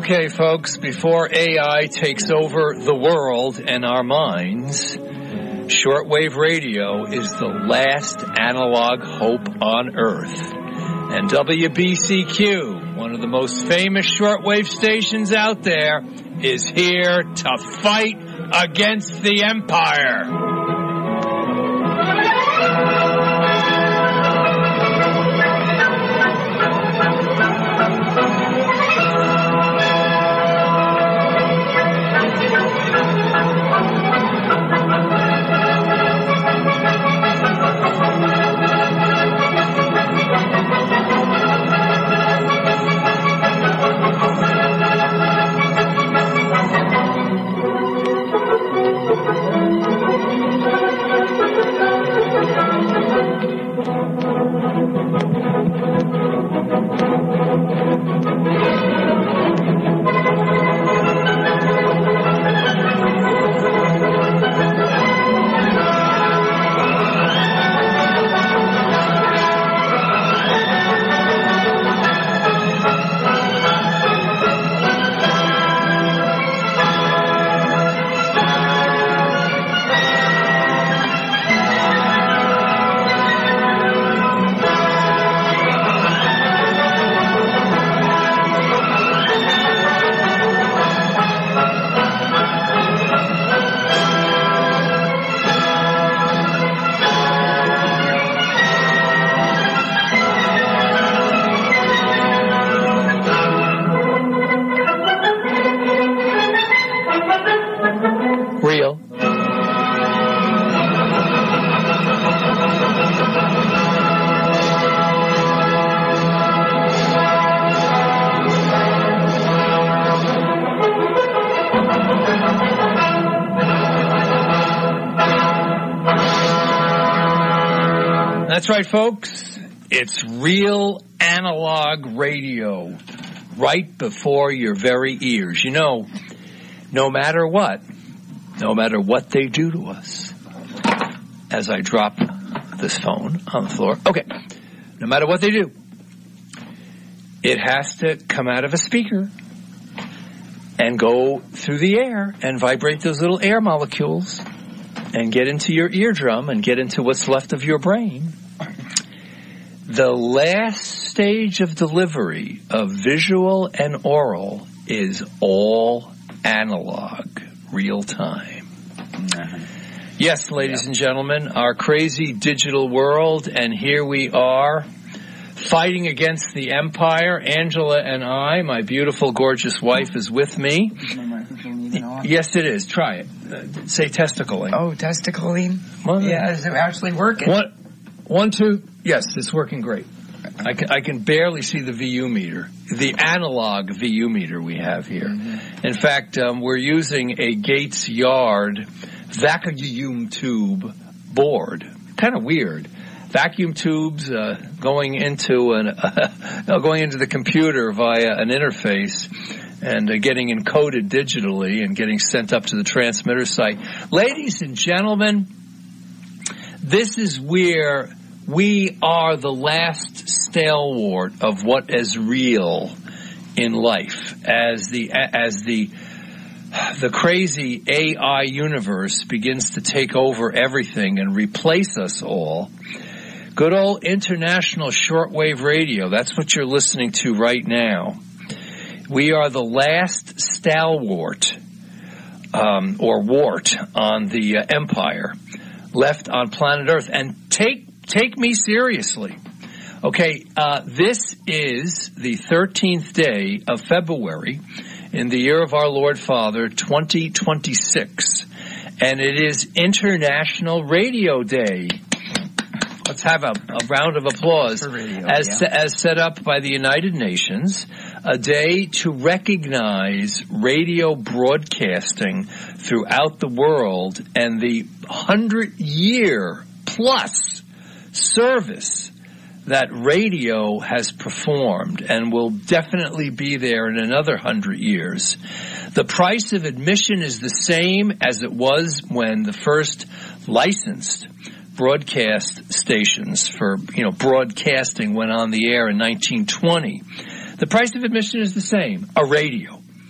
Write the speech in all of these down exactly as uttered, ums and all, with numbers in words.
Okay, folks, before A I takes over the world and our minds, shortwave radio is the last analog hope on Earth. And W B C Q, one of the most famous shortwave stations out there, is here to fight against the empire. Real. That's right, folks. It's real analog radio right before your very ears. You know, no matter what, no matter what they do to us, as I drop this phone on the floor, okay, no matter what they do, it has to come out of a speaker and go through the air and vibrate those little air molecules and get into your eardrum and get into what's left of your brain. The last stage of delivery of visual and oral is all analog, real time. Mm-hmm. Yes, ladies yeah. and gentlemen, our crazy digital world, and here we are fighting against the empire. Angela and I, my beautiful, gorgeous wife, is with me. Is my microphone even on? Yes, it is. Try it. Uh, say testicling. Oh, testicling? Well, yeah, is it actually working? One, one, two. Yes, it's working great. I can, I can barely see the V U meter, the analog V U meter we have here. Mm-hmm. In fact, um, we're using a Gates Yard vacuum tube board. Kind of weird. Vacuum tubes uh, going into an uh, no, going into the computer via an interface and uh, getting encoded digitally and getting sent up to the transmitter site. Ladies and gentlemen, this is where we are the last stalwart of what is real in life, as the as the the crazy A I universe begins to take over everything and replace us all. Good old international shortwave radio, that's what you're listening to right now. We are the last stalwart, um, or wart on the uh, empire left on planet Earth. And take Take me seriously. Okay, uh, this is the thirteenth day of February in the year of our Lord Father, twenty twenty-six. And it is International Radio Day. Let's have a, a round of applause. For radio, as, yeah. as set up by the United Nations, a day to recognize radio broadcasting throughout the world and the hundred-year plus service that radio has performed and will definitely be there in another hundred years. The price of admission is the same as it was when the first licensed broadcast stations for, you know, broadcasting went on the air in nineteen twenty. The price of admission is the same, a radio.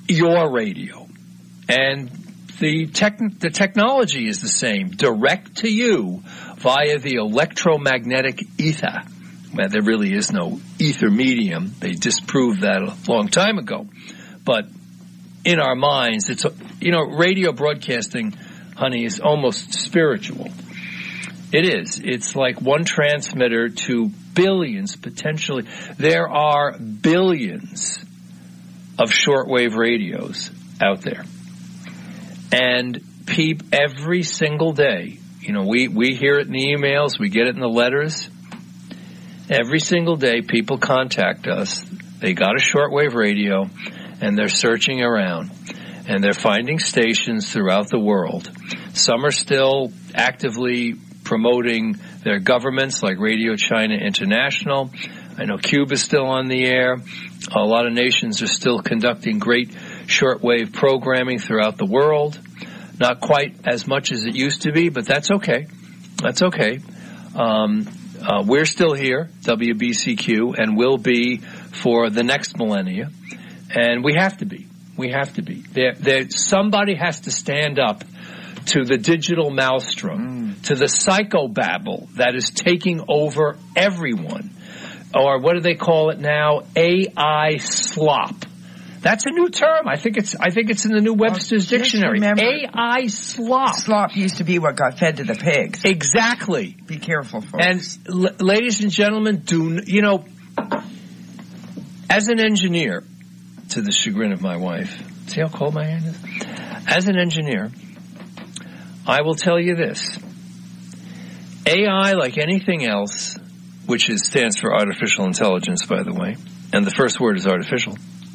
your radio. And the tech, the technology is the same, direct to you via the electromagnetic ether. Well, there really is no ether medium. They disproved that a long time ago. But in our minds, it's, you know, radio broadcasting, honey, is almost spiritual. It is. It's like one transmitter to billions, potentially. There are billions of shortwave radios out there. And peep every single day. You know, we, we hear it in the emails, we get it in the letters. Every single day, people contact us. They got a shortwave radio, and they're searching around. And they're finding stations throughout the world. Some are still actively promoting their governments, like Radio China International. I know Cuba's still on the air. A lot of nations are still conducting great shortwave programming throughout the world. Not quite as much as it used to be, but that's okay. That's okay. Um, uh, we're still here, W B C Q, and will be for the next millennia. And we have to be. We have to be. There, there, somebody has to stand up to the digital maelstrom, mm. to the psychobabble that is taking over everyone. Or what do they call it now? A I slop. That's a new term. I think it's I think it's in the new Webster's well, Dictionary. A I slop. Slop used to be what got fed to the pigs. Exactly. Be careful, folks. And l- ladies and gentlemen, do you know, as an engineer, to the chagrin of my wife, see how cold my hand is? As an engineer, I will tell you this. A I, like anything else, which is, stands for artificial intelligence, by the way, and the first word is artificial.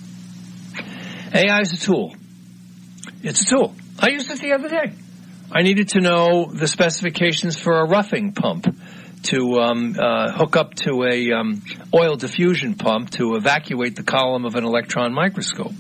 A I is a tool. It's a tool. I used it the other day. I needed to know the specifications for a roughing pump to um, uh, hook up to a um, oil diffusion pump to evacuate the column of an electron microscope.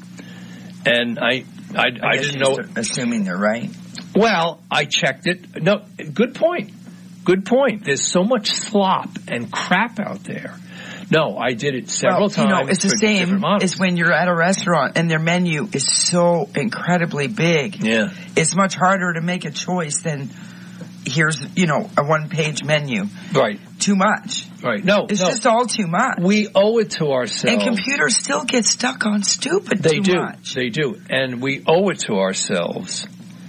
And I, I, I, I didn't know. Assuming they're right. Well, I checked it. No, good point. Good point. There's so much slop and crap out there. No, I did it several well, times. You know, it's the same as when you're at a restaurant and their menu is so incredibly big. Yeah. It's much harder to make a choice than here's, you know, a one-page menu. Right. Too much. Right. No, It's no. just all too much. We owe it to ourselves. And computers still get stuck on stupid they too do. much. They do. And we owe it to ourselves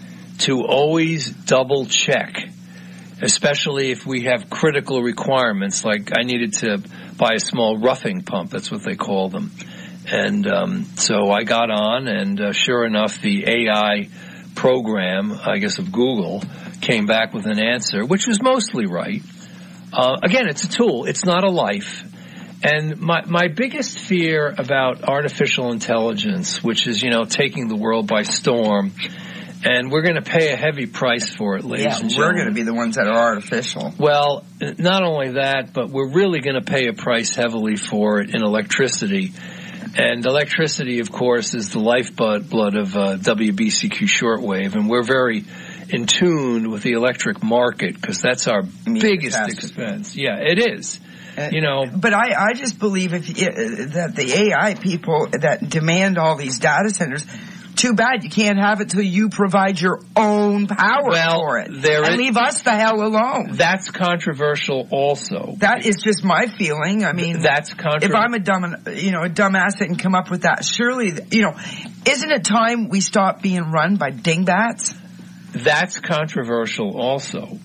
to always double check, especially if we have critical requirements, like I needed to buy a small roughing pump. That's what they call them. And um, so I got on, and uh, sure enough, the A I program, I guess of Google, came back with an answer, which was mostly right. Uh, again, it's a tool. It's not a life. And my, my biggest fear about artificial intelligence, which is, you know, taking the world by storm, and we're going to pay a heavy price for it, ladies yeah, and gentlemen. we're going to be the ones that are artificial. Well, not only that, but we're really going to pay a price heavily for it in electricity. And electricity, of course, is the lifeblood blood of uh, W B C Q shortwave, and we're very in tune with the electric market because that's our biggest expense. Yeah, it is. Uh, you know, but I, I just believe if uh, that the A I people that demand all these data centers, too bad you can't have it till you provide your own power well, for it. There and is, leave us the hell alone. That's controversial also. That is just my feeling. I mean, that's controversial. If I'm a dumb, you know, a dumbass that can come up with that, surely, you know, isn't it time we stop being run by dingbats? That's controversial also,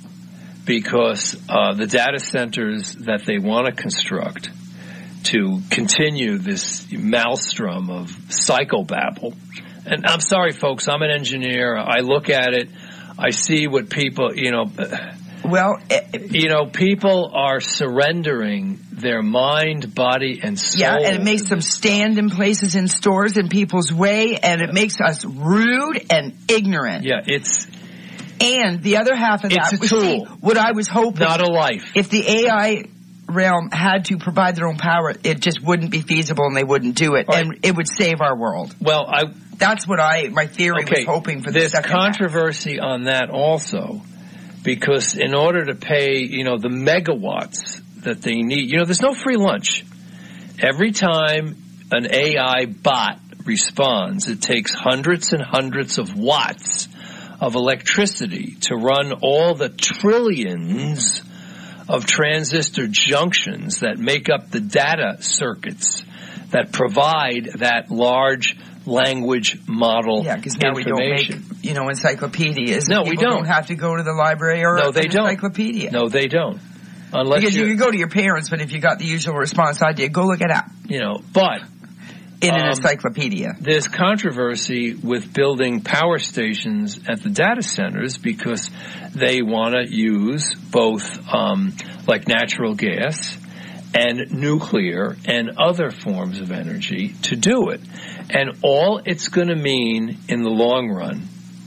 because uh, the data centers that they want to construct to continue this maelstrom of psychobabble. And I'm sorry, folks, I'm an engineer. I look at it. I see what people, you know, well, it, you know, people are surrendering their mind, body, and soul. Yeah, and it makes them stand in places in stores in people's way, and it makes us rude and ignorant. Yeah, it's... And the other half of that it's a was, tool. see, what I was hoping. Not a life. If the A I realm had to provide their own power, it just wouldn't be feasible and they wouldn't do it. Right. And it would save our world. Well, I... That's what I, my theory okay, was hoping for the there's second controversy half. on that also, because in order to pay, you know, the megawatts that they need, you know, there's no free lunch. Every time an A I bot responds, it takes hundreds and hundreds of watts of electricity to run all the trillions of transistor junctions that make up the data circuits that provide that large language model yeah, because now we don't make, you know, encyclopedias. No, we don't. don't have to go to the library or no, they an don't. encyclopedia. No, they don't. Unless because you can go to your parents, but if you got the usual response idea, go look it up. You know, but in an um, encyclopedia. There's controversy with building power stations at the data centers because they want to use both, um, like natural gas and nuclear and other forms of energy to do it. And all it's going to mean in the long run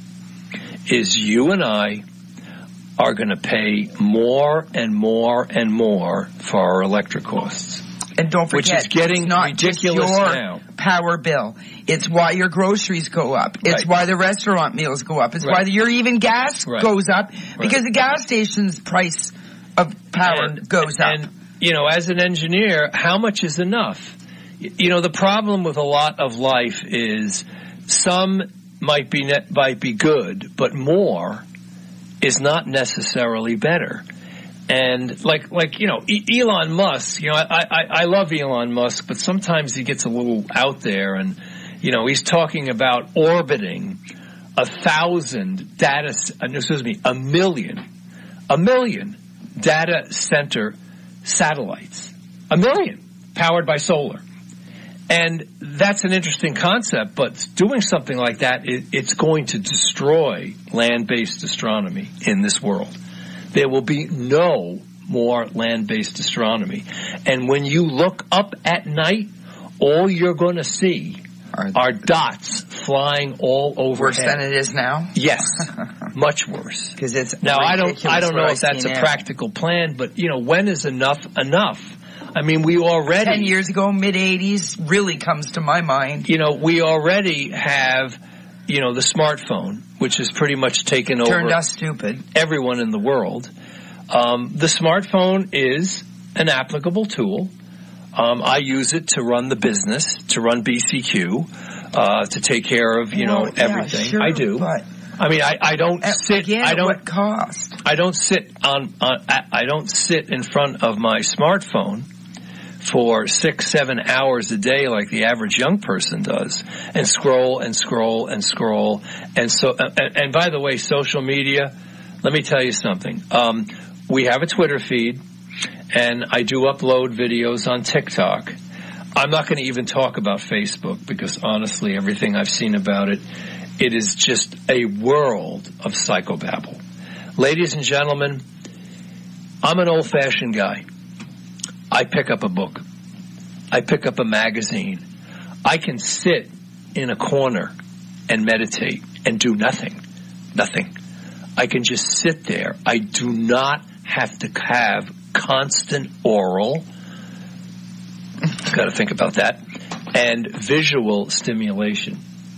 is you and I are going to pay more and more and more for our electric costs. And don't forget, which is getting it's not ridiculous just your now. Power bill. It's why your groceries go up. It's Right. why the restaurant meals go up. It's Right. why your even gas Right. goes up because Right. the gas station's price of power and, goes up. And, you know, as an engineer, how much is enough? You know, the problem with a lot of life is some might be net, might be good, but more is not necessarily better. And like, like you know, e- Elon Musk, you know, I, I, I love Elon Musk, but sometimes he gets a little out there and, you know, he's talking about orbiting a thousand data, excuse me, a million, a million data center satellites. A million powered by solar. And that's an interesting concept, but doing something like that, it, it's going to destroy land-based astronomy in this world. There will be no more land-based astronomy. And when you look up at night, all you're going to see are, are dots flying all overhead. Worse than it is now? Yes, much worse. Because it's now I don't I don't know if that's a now. practical plan, but you know, when is enough enough? I mean, we already ten years ago, mid eighties, really comes to my mind. You know, we already have, you know, the smartphone, which has pretty much taken Turned over Turned us stupid. everyone in the world. Um, the smartphone is an applicable tool. Um, I use it to run the business, to run B C Q, uh, to take care of, you well, know, yeah, everything. Sure, I do. But I mean, I, I don't sit. Again, I don't. What cost? I don't sit on, on. I don't sit in front of my smartphone for six, seven hours a day like the average young person does, and scroll and scroll and scroll. And so, and, and by the way, social media. Let me tell you something. Um, we have a Twitter feed, and I do upload videos on TikTok. I'm not going to even talk about Facebook because honestly, everything I've seen about it, it is just a world of psychobabble. Ladies and gentlemen, I'm an old-fashioned guy. I pick up a book. I pick up a magazine. I can sit in a corner and meditate and do nothing. Nothing. I can just sit there. I do not have to have constant oral. Got to think about that. And visual stimulation.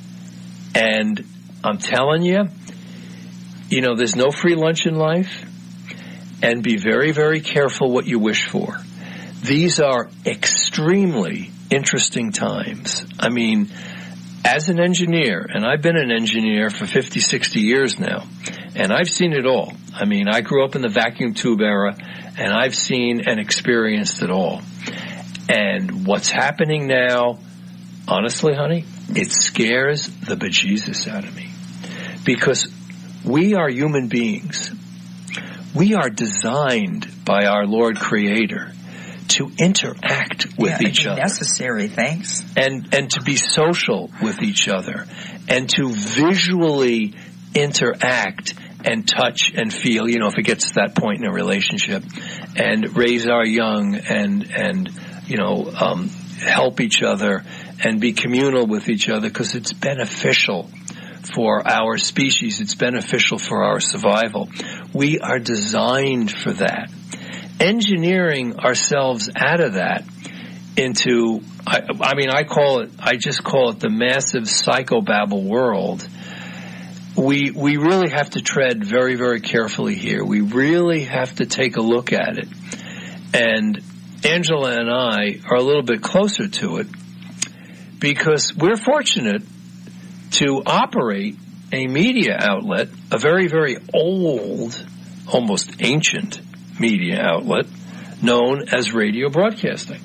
And I'm telling you, you know, there's no free lunch in life. And be very, very careful what you wish for. These are extremely interesting times. I mean, as an engineer, and I've been an engineer for fifty, sixty years now, and I've seen it all. I mean, I grew up in the vacuum tube era, and I've seen and experienced it all. And what's happening now, honestly, honey, it scares the bejesus out of me. Because we are human beings. We are designed by our Lord Creator to interact with yeah, each other. Necessary, thanks. And and to be social with each other. And to visually interact and touch and feel, you know, if it gets to that point in a relationship. And raise our young and, and you know, um, help each other and be communal with each other because it's beneficial for our species. It's beneficial for our survival. We are designed for that. Engineering ourselves out of that into, I, I mean, I call it, I just call it the massive psychobabble world. We, we really have to tread very, very carefully here. We really have to take a look at it. And Angela and I are a little bit closer to it because we're fortunate to operate a media outlet, a very, very old, almost ancient media outlet known as radio broadcasting.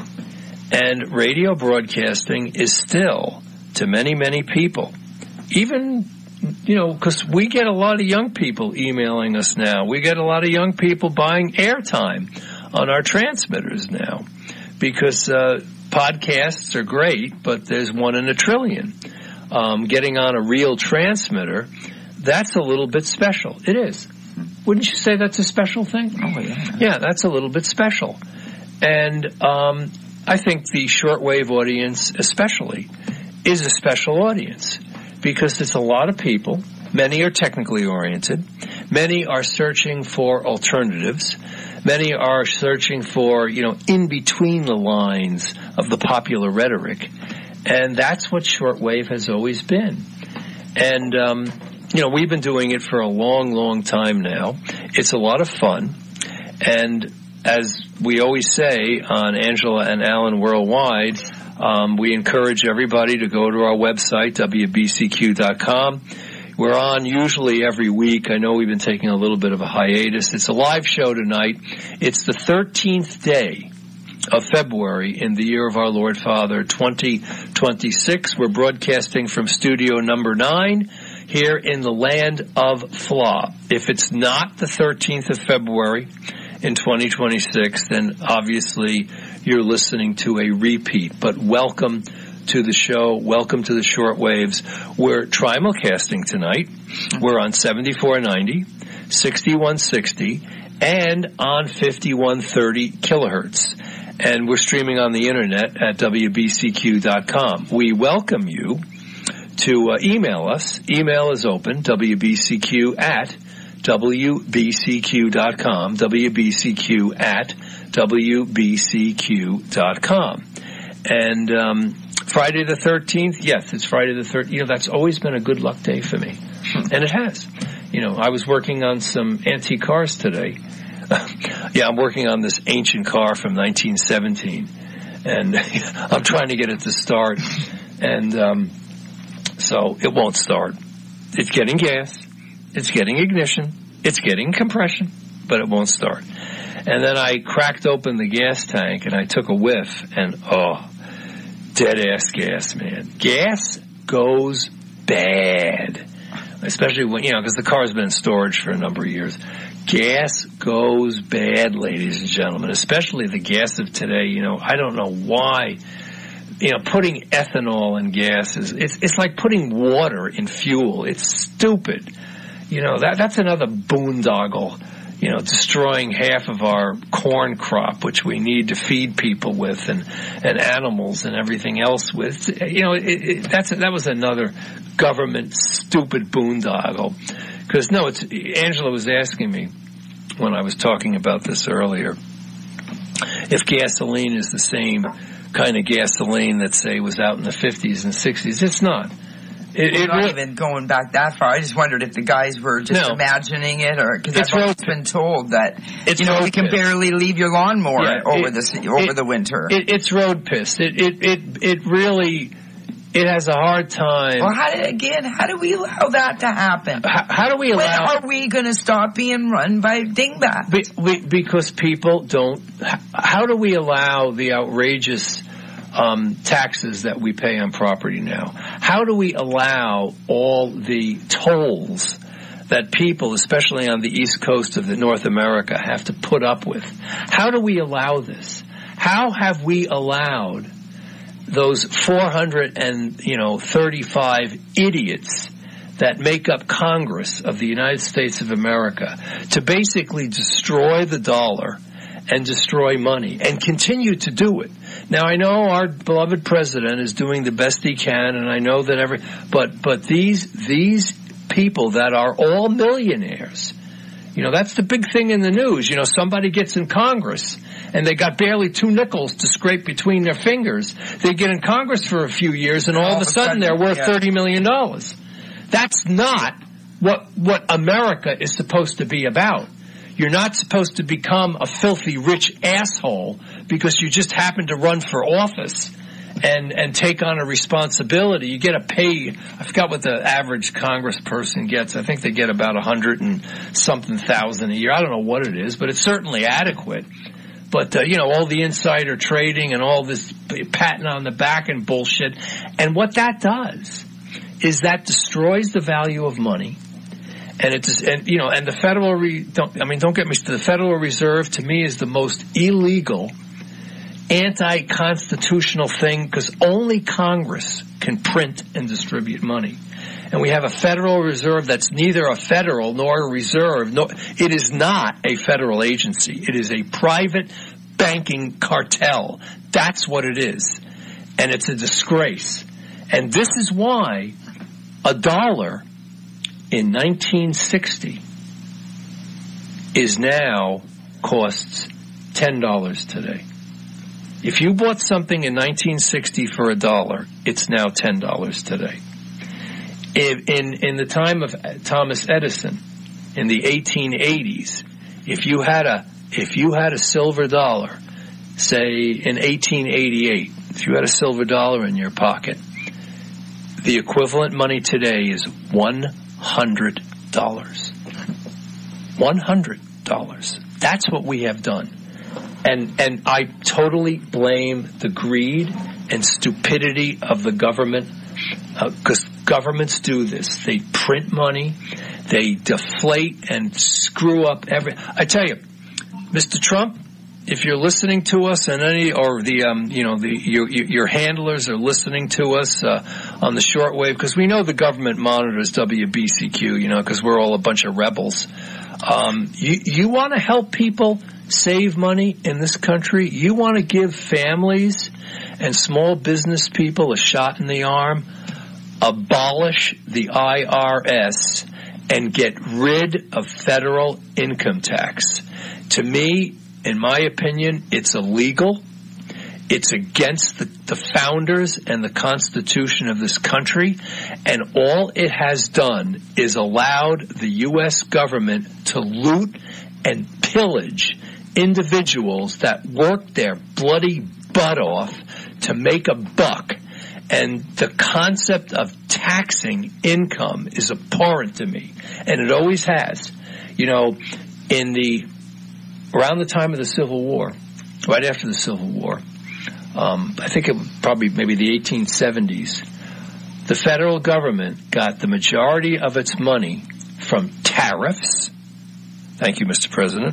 And radio broadcasting is still, to many, many people, even, you know, because we get a lot of young people emailing us now. We get a lot of young people buying airtime on our transmitters now because uh, podcasts are great, but there's one in a trillion. Um, getting on a real transmitter, that's a little bit special. It is. Wouldn't you say that's a special thing? Oh, yeah. Yeah, that's a little bit special. And um, I think the shortwave audience especially is a special audience because it's a lot of people. Many are technically oriented. Many are searching for alternatives. Many are searching for, you know, in between the lines of the popular rhetoric. And that's what shortwave has always been. And, um, you know, we've been doing it for a long, long time now. It's a lot of fun. And as we always say on Angela and Alan Worldwide, um, we encourage everybody to go to our website, W B C Q dot com. We're on usually every week. I know we've been taking a little bit of a hiatus. It's a live show tonight. It's the thirteenth day of February in the year of our Lord Father, twenty twenty-six. We're broadcasting from studio number nine here in the land of Fla. If it's not the thirteenth of February in twenty twenty-six, then obviously you're listening to a repeat. But welcome to the show. Welcome to the shortwaves. We're trimulcasting tonight. We're on seventy-four ninety, sixty-one sixty, and on fifty-one thirty kilohertz. And we're streaming on the internet at W B C Q dot com. We welcome you to uh, email us. Email is open, W B C Q at W B C Q dot com, W B C Q at W B C Q dot com. And um, Friday the thirteenth, yes, it's Friday the thirteenth. You know, that's always been a good luck day for me. And it has. You know, I was working on some antique cars today. Yeah, I'm working on this ancient car from nineteen seventeen, and I'm trying to get it to start, and um, so it won't start. It's getting gas, it's getting ignition, it's getting compression, but it won't start. And then I cracked open the gas tank, and I took a whiff, and oh, dead-ass gas, man. Gas goes bad, especially when, you know, because the car's been in storage for a number of years. Gas goes bad, ladies and gentlemen, especially the gas of today. You know, I don't know why, you know, putting ethanol in gas is, it's, it's like putting water in fuel. It's stupid. You know, that, that's another boondoggle, you know, destroying half of our corn crop, which we need to feed people with and, and animals and everything else with. You know, it, it, that's, that was another government stupid boondoggle. Because, no, it's, Angela was asking me when I was talking about this earlier, if gasoline is the same kind of gasoline that, say, was out in the fifties and sixties. It's not. It, We're it not really, even going back that far. I just wondered if the guys were just No. imagining it, or because It's I've always road been told that It's you know road you can piss. barely leave your lawnmower Yeah, over it- the se- over it- the winter. it, it's road piss. It, it, it, it really, it has a hard time. well, how did again? How do we allow that to happen? How, how do we When allow... are we going to stop being run by dingbats? Be, we, because people don't. How do we allow the outrageous um, taxes that we pay on property now? How do we allow all the tolls that people, especially on the east coast of the North America, have to put up with? How do we allow this? How have we allowed those four hundred and you know thirty-five idiots that make up Congress of the United States of America to basically destroy the dollar and destroy money and continue to do it? Now, I know our beloved president is doing the best he can, and I know that every, but, but these, these people that are all millionaires, you know, that's the big thing in the news. You know, somebody gets in Congress and they got barely two nickels to scrape between their fingers. They get in Congress for a few years and all, all of a sudden, sudden they're worth yeah. thirty million dollars. That's not what, what America is supposed to be about. You're not supposed to become a filthy rich asshole because you just happen to run for office and and take on a responsibility. You get a pay. I forgot what the average congressperson gets. I think they get about a hundred and something thousand a year. I don't know what it is, but it's certainly adequate. But uh, you know, all the insider trading and all this patting on the back and bullshit, and what that does is that destroys the value of money. And it's, and you know, and the Federal, Re, don't, I mean, don't get me, the Federal Reserve to me is the most illegal, anti-constitutional thing because only Congress can print and distribute money. And we have a Federal Reserve that's neither a federal nor a reserve. No, it is not a federal agency. It is a private banking cartel. That's what it is. And it's a disgrace. And this is why a dollar in nineteen sixty is now costs ten dollars today. If you bought something in nineteen sixty for a dollar, it's now ten dollars today. In, in, in the time of Thomas Edison, in the eighteen eighties, if you had a, if you had a silver dollar, say in eighteen eighty-eight, if you had a silver dollar in your pocket, the equivalent money today is one hundred dollars. one hundred dollars. That's what we have done. And and I totally blame the greed and stupidity of the government, because uh, governments do this. They print money, they deflate and screw up every... I tell you, Mister Trump, if you're listening to us and any, or the, um, you know, the, your, your handlers are listening to us, uh, on the shortwave, because we know the government monitors W B C Q, you know, because we're all a bunch of rebels. Um, you, you want to help people save money in this country? You want to give families and small business people a shot in the arm? Abolish the I R S and get rid of federal income tax. To me, in my opinion, it's illegal. It's against the, the founders and the Constitution of this country. And all it has done is allowed the U S government to loot and pillage individuals that work their bloody butt off to make a buck. And the concept of taxing income is abhorrent to me. And it always has. You know, in the around the time of the Civil War, right after the Civil War, um, I think it was probably maybe the eighteen seventies, the federal government got the majority of its money from tariffs, thank you, Mister President,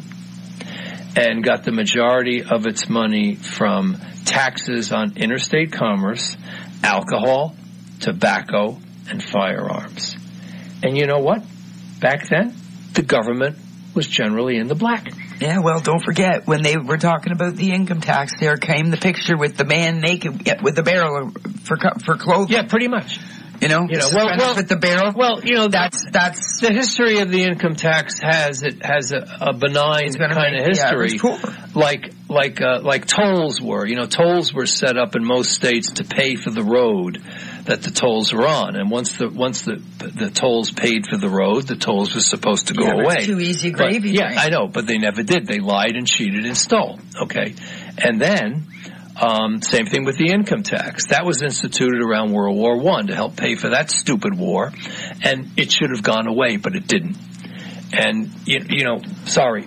and got the majority of its money from taxes on interstate commerce, alcohol, tobacco, and firearms. And you know what? Back then, the government was generally in the black. Yeah, well, don't forget, when they were talking about the income tax, there came the picture with the man naked with the barrel for for clothing. Yeah, pretty much. You know, you know, well, well, with the barrel. Well, you know, that's that's the history of the income tax has it has a, a benign kind of history, yeah, cool. like like uh, like tolls were. You know, tolls were set up in most states to pay for the road that the tolls were on, and once the once the the tolls paid for the road, the tolls were supposed to go yeah, away. Too easy gravy. But, yeah, train. I know, but they never did. They lied and cheated and stole. Okay, and then. Um, same thing with the income tax. That was instituted around World War One to help pay for that stupid war, and it should have gone away, but it didn't. And you, you know, sorry,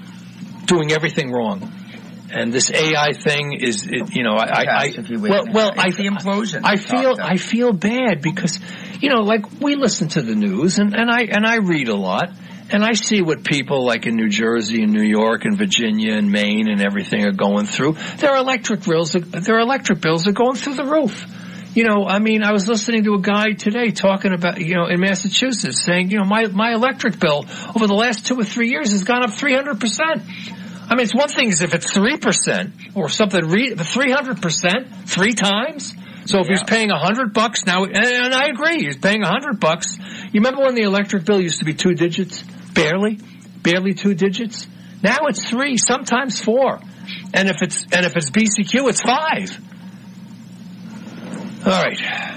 doing everything wrong. And this A I thing is, it, you know, I, I, I well, well, it's I, the implosion. I feel, I feel bad because, you know, like we listen to the news, and, and I and I read a lot. And I see what people like in New Jersey and New York and Virginia and Maine and everything are going through. Their electric bills, their electric bills are going through the roof. You know, I mean, I was listening to a guy today talking about, you know, in Massachusetts saying, you know, my, my electric bill over the last two or three years has gone up three hundred percent. I mean, it's one thing is if it's three percent or something, three hundred percent, three times. So if yeah. he's paying a hundred bucks now, and, and I agree, he's paying a hundred bucks. You remember when the electric bill used to be two digits? Barely, barely two digits. Now it's three, sometimes four. And if it's, and if it's B C Q, it's five. All right.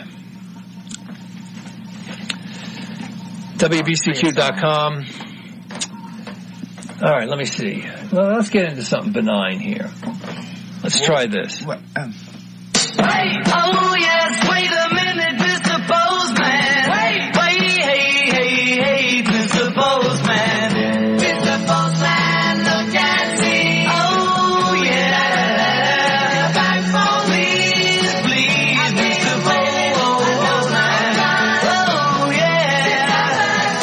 W B C Q dot com. All right, let me see. Well, let's get into something benign here. Let's try this. What, um Wait! Oh yes, wait a minute, Mister Postman. Wait! Wait, hey, hey, hey, Mister Postman. Mister Postman, look and see. Oh yeah. Back for please, please, Mister Postman. Oh yeah.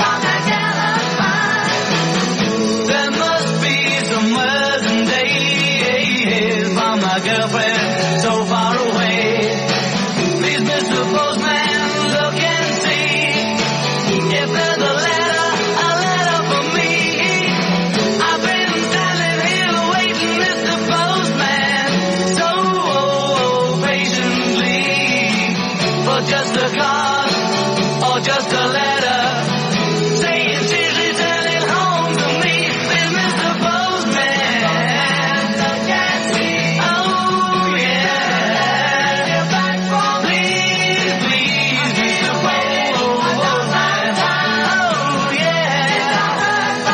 There must be some words days from my girlfriend so far away. Please, Mister Postman, look and see if there's a letter, a letter for me. I've been standing here waiting, Mister Postman, so oh, oh, patiently, for just a card or just a letter saying she's returning home to me. Please, Mister Postman, look and see. Oh yeah, get back for please, please, Mister Postman. Oh yeah,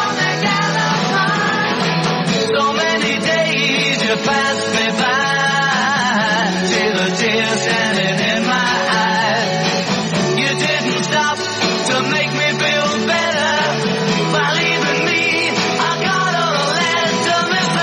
so many days you pass me by, see the tears standing in my eyes. You didn't stop to make me feel better by leaving me. I got a letter, Mister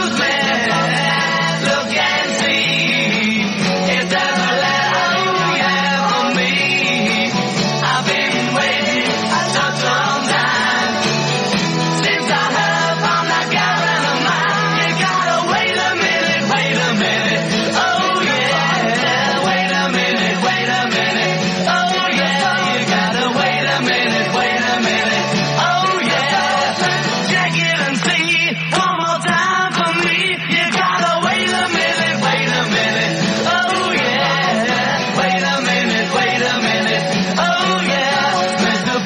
Postman. Look and see if there's a letter, oh yeah, for me. I've been waiting such a long time since I heard from that girl of mine. You gotta wait a minute, wait a minute. Oh yeah, wait a minute, wait a minute. Oh yeah, you gotta wait a minute, wait a minute. Oh yeah, check it and see one more time for me. You gotta wait a minute, wait a minute. Oh yeah, wait a minute, wait a minute. Oh yeah, Mister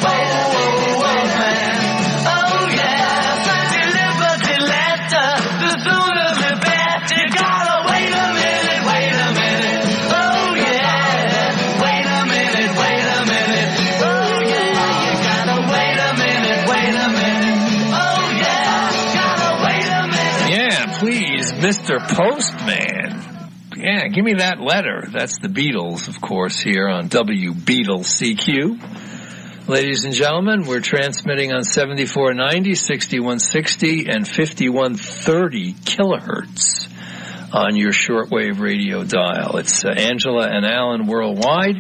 Postman. Oh yeah, deliver the letter, the sooner the better. You gotta wait a minute, wait a minute. Oh yeah, wait a minute, wait a minute. Oh yeah, you gotta wait a minute, wait a minute. Oh yeah, gotta wait a minute. Yeah, please, Mister Postman. Yeah, give me that letter. That's the Beatles, of course, here on W Beatles C Q. Ladies and gentlemen, we're transmitting on seventy-four ninety, sixty-one sixty, and fifty-one thirty kilohertz on your shortwave radio dial. It's uh, Angela and Alan worldwide.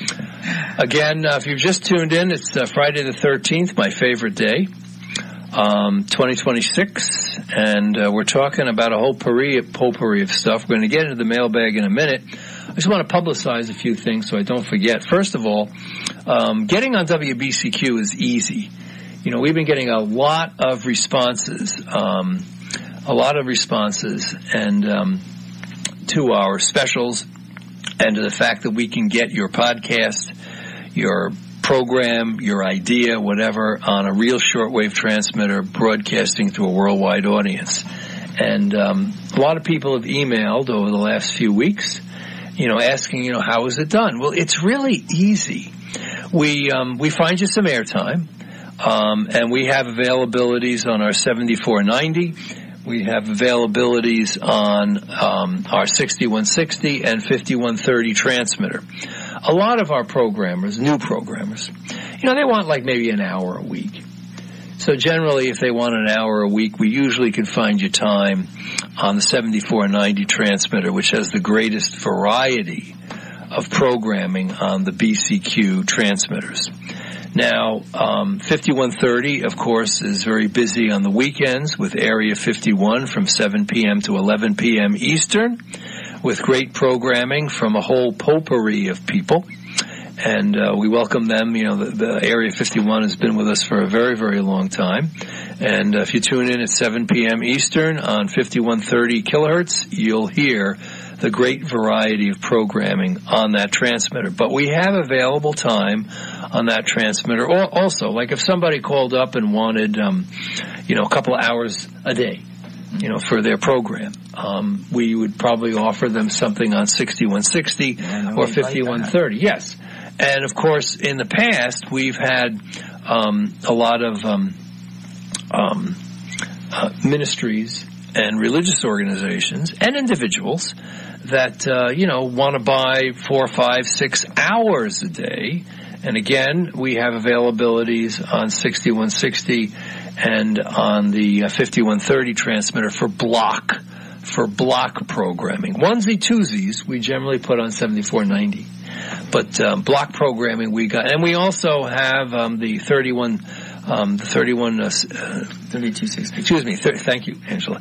Again, uh, if you've just tuned in, it's uh, Friday the thirteenth, my favorite day, um, twenty twenty-six, and uh, we're talking about a whole potpourri, potpourri of stuff. We're going to get into the mailbag in a minute. I just want to publicize a few things so I don't forget. First of all, um, getting on W B C Q is easy. You know, we've been getting a lot of responses, um, a lot of responses, and um, to our specials, and to the fact that we can get your podcast, your program, your idea, whatever, on a real shortwave transmitter broadcasting to a worldwide audience. And um, a lot of people have emailed over the last few weeks, you know, asking, you know, how is it done? Well, it's really easy. We um, we find you some airtime, um, and we have availabilities on our seventy-four ninety. We have availabilities on um, our sixty-one sixty and fifty-one thirty transmitter. A lot of our programmers, new programmers, you know, they want like maybe an hour a week. So generally, if they want an hour a week, we usually can find you time on the seventy-four ninety transmitter, which has the greatest variety of programming on the B C Q transmitters. Now, um, fifty-one thirty, of course, is very busy on the weekends with Area fifty-one from seven p.m. to eleven p.m. Eastern, with great programming from a whole potpourri of people. And uh, we welcome them. You know, the, the Area fifty-one has been with us for a very, very long time. And uh, if you tune in at seven p.m. Eastern on fifty-one thirty kilohertz, you'll hear the great variety of programming on that transmitter. But we have available time on that transmitter. Or also, like if somebody called up and wanted, um, you know, a couple of hours a day, you know, for their program, um, we would probably offer them something on sixty-one sixty yeah, or fifty-one thirty. Like yes. And of course, in the past, we've had um, a lot of um, um, uh, ministries and religious organizations and individuals that, uh, you know, want to buy four, five, six hours a day. And again, we have availabilities on sixty-one sixty and on the uh, fifty-one thirty transmitter for block, for block programming. Onesie twosies we generally put on seventy-four ninety. But um, block programming we got, and we also have um, the thirty-one, um, the thirty-one, uh, thirty-two sixty. Excuse me. Th- thank you, Angela.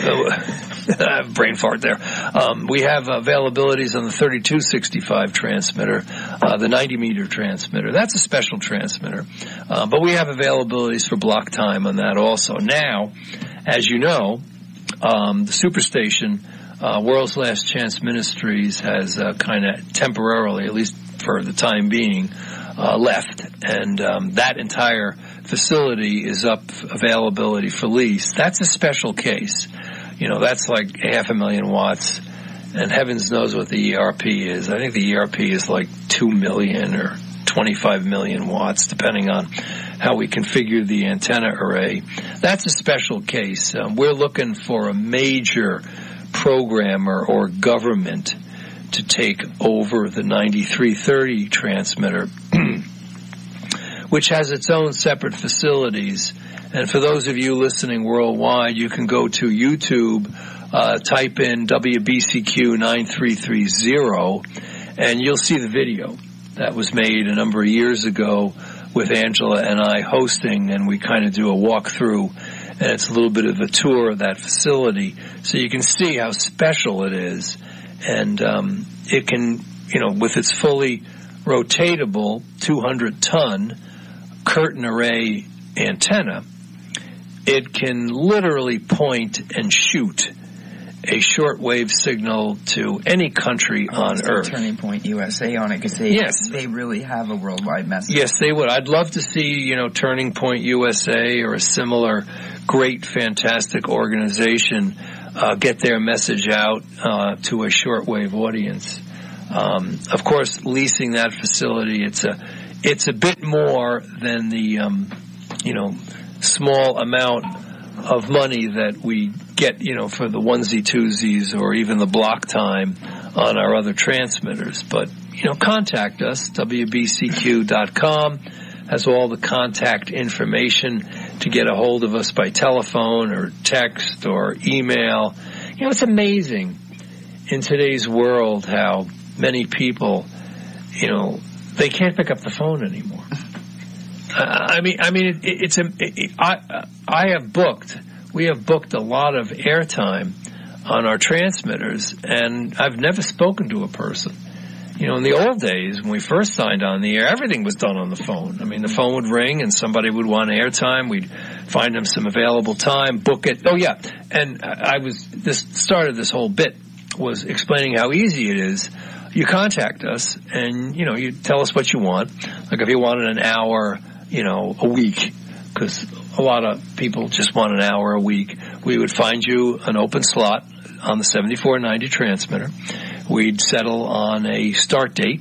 Uh, brain fart there. Um, we have availabilities on the thirty-two sixty-five transmitter, uh, the ninety meter transmitter. That's a special transmitter, uh, but we have availabilities for block time on that also. Now, as you know, um, the Superstation. Uh, World's Last Chance Ministries has uh, kind of temporarily, at least for the time being, uh, left. And um, that entire facility is up availability for lease. That's a special case. You know, that's like half a million watts. And heavens knows what the E R P is. I think the E R P is like two million or twenty-five million watts, depending on how we configure the antenna array. That's a special case. Um, we're looking for a major programmer or government to take over the ninety-three thirty transmitter, which has its own separate facilities. And for those of you listening worldwide, you can go to YouTube, uh, type in W B C Q nine three three zero, and you'll see the video that was made a number of years ago with Angela and I hosting, and we kind of do a walkthrough. And it's a little bit of a tour of that facility, so you can see how special it is. And um, it can, you know, with its fully rotatable two hundred ton curtain array antenna, it can literally point and shoot a shortwave signal to any country on Earth. Turning Point U S A on it, because they, yes. they really have a worldwide message. Yes, they would. I'd love to see, you know, Turning Point U S A or a similar great, fantastic organization uh, get their message out uh, to a shortwave audience. Um, of course, leasing that facility, it's a it's a bit more than the um, you know small amount of money that we get, you know, for the onesie twosies or even the block time on our other transmitters. But, you know, contact us. W B C Q dot com has all the contact information to get a hold of us by telephone or text or email. You know, it's amazing in today's world how many people, you know, they can't pick up the phone anymore. Uh, I mean, I mean, it, it's a. It, I I have booked. We have booked a lot of airtime on our transmitters, and I've never spoken to a person. You know, in the old days when we first signed on the air, everything was done on the phone. I mean, the phone would ring, and somebody would want airtime. We'd find them some available time, book it. Oh yeah, and I was this started this whole bit was explaining how easy it is. You contact us, and you know, you tell us what you want. Like if you wanted an hour, you know, a week, because a lot of people just want an hour a week. We would find you an open slot on the seventy-four ninety transmitter. We'd settle on a start date,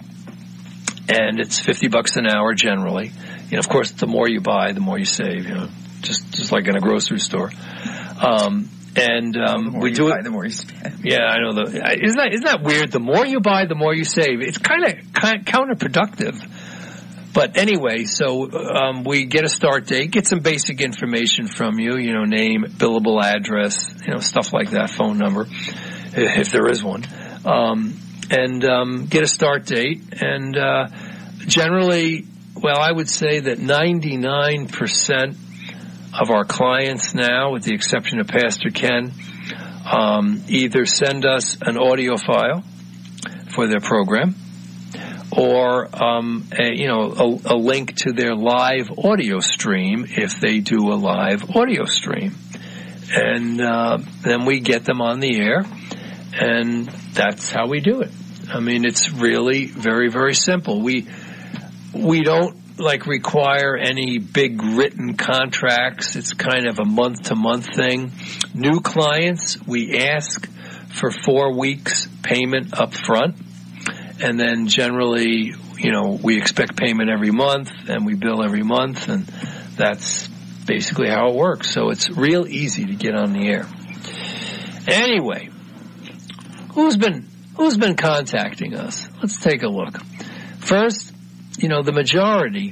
and it's fifty bucks an hour generally. You know, of course, the more you buy, the more you save. You know, just just like in a grocery store. Um, and um, we do buy, it. The more you spend. Yeah, I know. The, isn't that isn't that weird? The more you buy, the more you save. It's kind of counterproductive. But anyway, so um, we get a start date, get some basic information from you, you know, name, billable address, you know, stuff like that, phone number, if there is one, um, and um, get a start date. And uh, generally, well, I would say that ninety-nine percent of our clients now, with the exception of Pastor Ken, um, either send us an audio file for their program, or um, a, you know a, a link to their live audio stream if they do a live audio stream, and uh, then we get them on the air, and that's how we do it. I mean, it's really very very simple. We we don't like require any big written contracts. It's kind of a month to month thing. New clients, we ask for four weeks payment up front. And then generally, you know, we expect payment every month, and we bill every month, and that's basically how it works. So it's real easy to get on the air. Anyway, who's been who's been contacting us? Let's take a look. First, you know, the majority,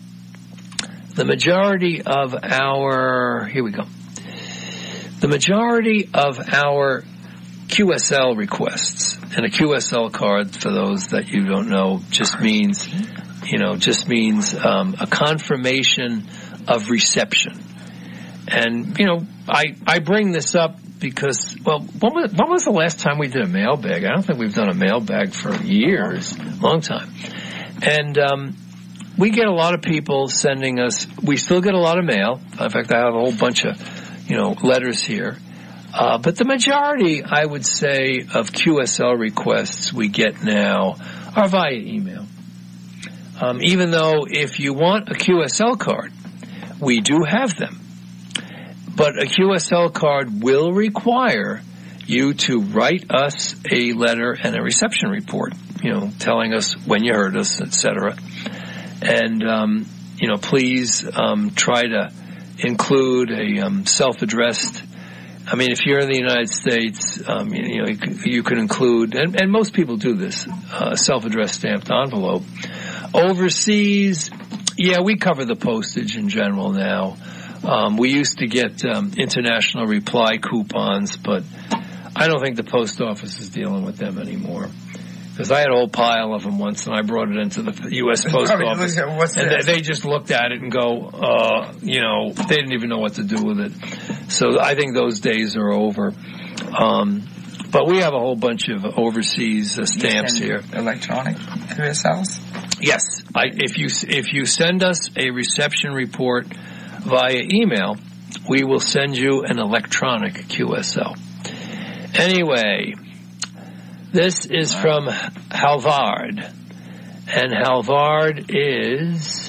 the majority of our, here we go. The majority of our Q S L requests, and a Q S L card, for those that you don't know, just means, you know, just means um, a confirmation of reception. And, you know, I, I bring this up because, well, when was, when was the last time we did a mailbag? I don't think we've done a mailbag for years, long time. And um, we get a lot of people sending us, we still get a lot of mail. In fact, I have a whole bunch of, you know, letters here. Uh, but the majority, I would say, of Q S L requests we get now are via email. Um, even though if you want a Q S L card, we do have them. But a Q S L card will require you to write us a letter and a reception report, you know, telling us when you heard us, et cetera. And, um, you know, please um, try to include a um, self-addressed, I mean, if you're in the United States, um, you, you know, you can, you can include, and, and most people do this, uh, a self-addressed stamped envelope. Overseas, yeah, we cover the postage in general now. Um, we used to get um, international reply coupons, but I don't think the post office is dealing with them anymore. Because I had a whole pile of them once, and I brought it into the U S Post Office, and they, they just looked at it and go, uh, you know, they didn't even know what to do with it. So I think those days are over. Um, but we have a whole bunch of overseas uh, stamps here. Electronic Q S Ls? Yes. I, if you if you send us a reception report via email, we will send you an electronic Q S L. Anyway, this is from Halvard, and Halvard is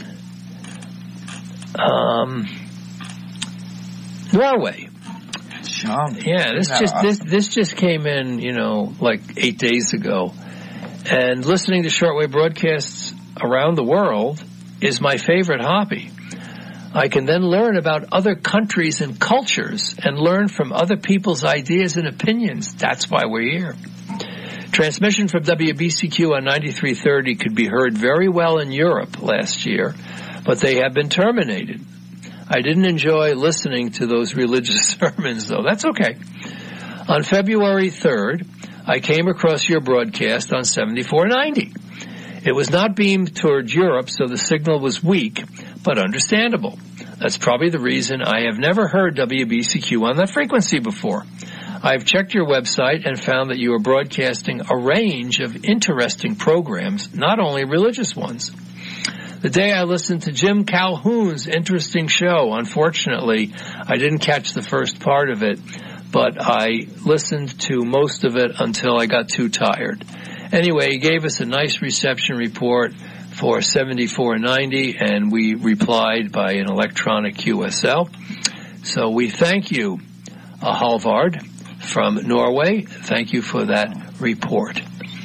um, Norway. Yeah, this just this this just came in, you know, like eight days ago, and listening to shortwave broadcasts around the world is my favorite hobby. I can then learn about other countries and cultures and learn from other people's ideas and opinions. That's why we're here. Transmission from W B C Q on ninety-three thirty could be heard very well in Europe last year, but they have been terminated. I didn't enjoy listening to those religious sermons, though. That's okay. On February third, I came across your broadcast on seventy-four ninety. It was not beamed toward Europe, so the signal was weak, but understandable. That's probably the reason I have never heard W B C Q on that frequency before. I've checked your website and found that you are broadcasting a range of interesting programs, not only religious ones. The day I listened to Jim Calhoun's interesting show, unfortunately, I didn't catch the first part of it, but I listened to most of it until I got too tired. Anyway, he gave us a nice reception report for seventy-four ninety, and we replied by an electronic Q S L. So we thank you, uh, Halvard from Norway. Thank you for that report.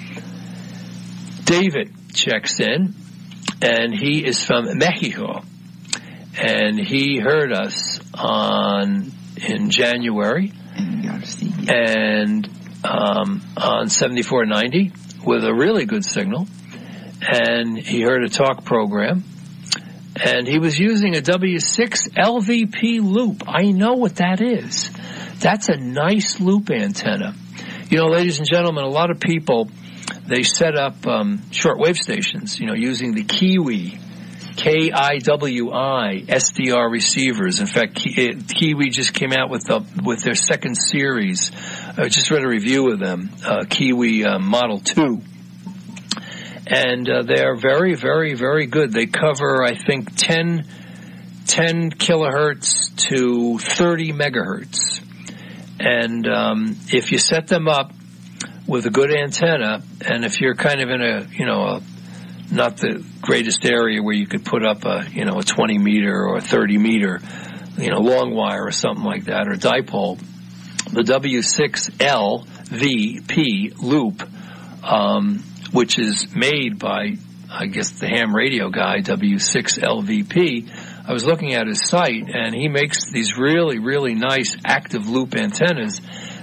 David checks in, and he is from Mexico, and he heard us on in January, and um, on seventy-four ninety with a really good signal, and he heard a talk program, and he was using a W six L V P loop. I know what that is. That's a nice loop antenna. You know, ladies and gentlemen, a lot of people, they set up um, shortwave stations, you know, using the Kiwi, K I W I S D R receivers. In fact, Kiwi just came out with the, with their second series. I just read a review of them, uh, Kiwi uh, Model two. And uh, they are very, very, very good. They cover, I think, ten, ten kilohertz to thirty megahertz. And um, if you set them up with a good antenna, and if you're kind of in a, you know, a, not the greatest area where you could put up a, you know, a twenty meter or a thirty meter, you know, long wire or something like that, or dipole, the W six L V P loop, um, which is made by, I guess, the ham radio guy, W six L V P. I was looking at his site, and he makes these really, really nice active loop antennas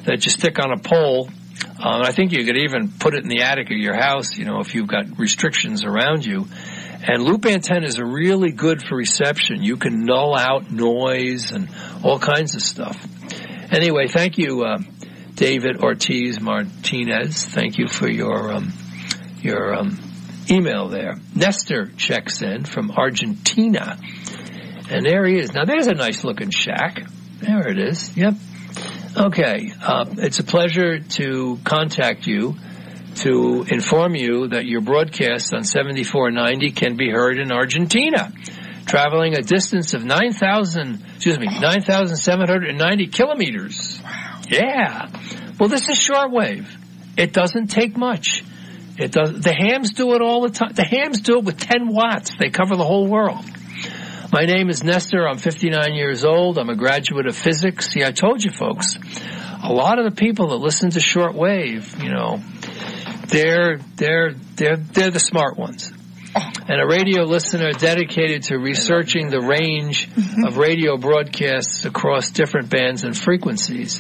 that you stick on a pole. Um, I think you could even put it in the attic of your house, you know, if you've got restrictions around you. And loop antennas are really good for reception. You can null out noise and all kinds of stuff. Anyway, thank you, uh, David Ortiz Martinez. Thank you for your um, your um, email there. Nestor checks in from Argentina. And there he is. Now, there's a nice-looking shack. There it is. Yep. Okay. Uh, it's a pleasure to contact you to inform you that your broadcast on seventy-four ninety can be heard in Argentina, traveling a distance of nine thousand, excuse me, nine thousand seven hundred ninety kilometers. Wow. Yeah. Well, this is shortwave. It doesn't take much. It does. The hams do it all the time. The hams do it with ten watts. They cover the whole world. My name is Nestor. I'm fifty-nine years old. I'm a graduate of physics. See, I told you, folks, a lot of the people that listen to shortwave, you know, they're they're they're they're the smart ones. And a radio listener dedicated to researching the range of radio broadcasts across different bands and frequencies.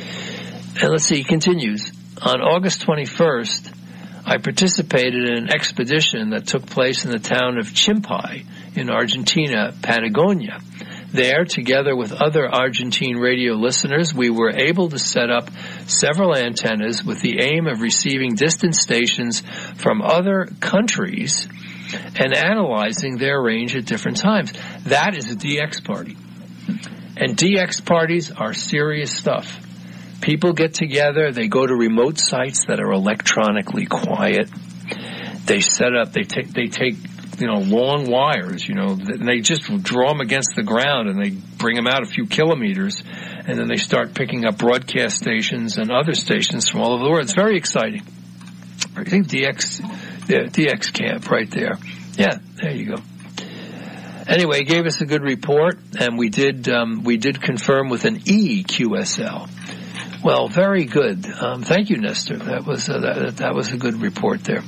And let's see, he continues. On August twenty-first, I participated in an expedition that took place in the town of Chimpai in Argentina, Patagonia. There, together with other Argentine radio listeners, we were able to set up several antennas with the aim of receiving distant stations from other countries and analyzing their range at different times. That is a D X party. And D X parties are serious stuff. People get together, they go to remote sites that are electronically quiet. They set up, they take, they take, you know, long wires, you know, and they just draw them against the ground and they bring them out a few kilometers, and then they start picking up broadcast stations and other stations from all over the world. It's very exciting. I think D X, yeah, D X camp right there. Yeah, there you go. Anyway, he gave us a good report, and we did, um, we did confirm with an E Q S L. Well, very good. Um, thank you, Nestor. That was, uh, that, that was a good report there.